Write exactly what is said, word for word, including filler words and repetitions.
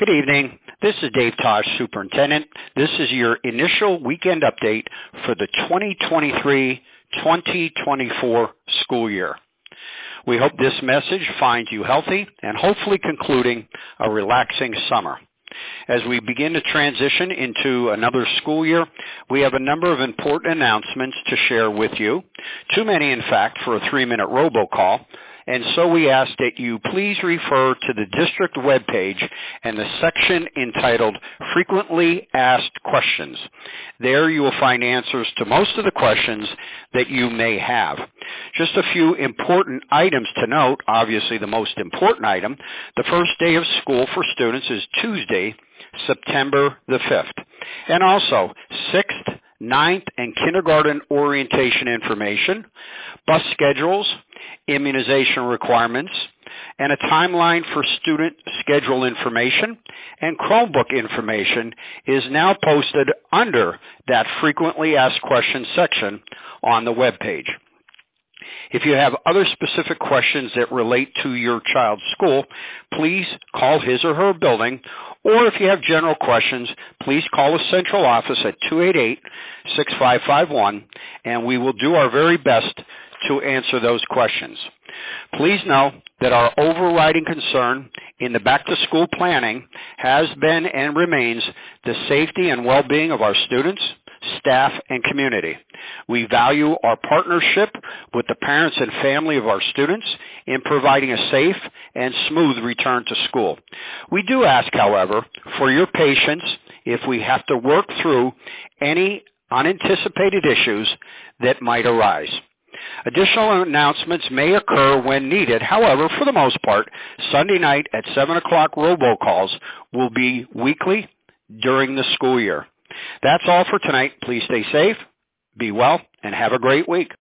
Good evening. This is Dave Tosh, Superintendent. This is your initial weekend update for the twenty twenty-three twenty twenty-four school year. We hope this message finds you healthy and hopefully concluding a relaxing summer. As we begin to transition into another school year, we have a number of important announcements to share with you. Too many, in fact, for a three-minute robocall. And so we ask that you please refer to the district webpage and the section entitled Frequently Asked Questions. There you will find answers to most of the questions that you may have. Just a few important items to note. Obviously, the most important item, the first day of school for students is Tuesday, September the fifth. And also, sixth, ninth, and kindergarten orientation information, bus schedules, immunization requirements, and a timeline for student schedule information and Chromebook information is now posted under that frequently asked questions section on the webpage. If you have other specific questions that relate to your child's school, please call his or her building, or if you have general questions, please call the central office at two eight eight, six five five one, and we will do our very best to answer those questions. Please know that our overriding concern in the back-to-school planning has been and remains the safety and well-being of our students, staff, and community. We value our partnership with the parents and family of our students in providing a safe and smooth return to school. We do ask, however, for your patience if we have to work through any unanticipated issues that might arise. Additional announcements may occur when needed. However, for the most part, Sunday night at seven o'clock robocalls will be weekly during the school year. That's all for tonight. Please stay safe, be well, and have a great week.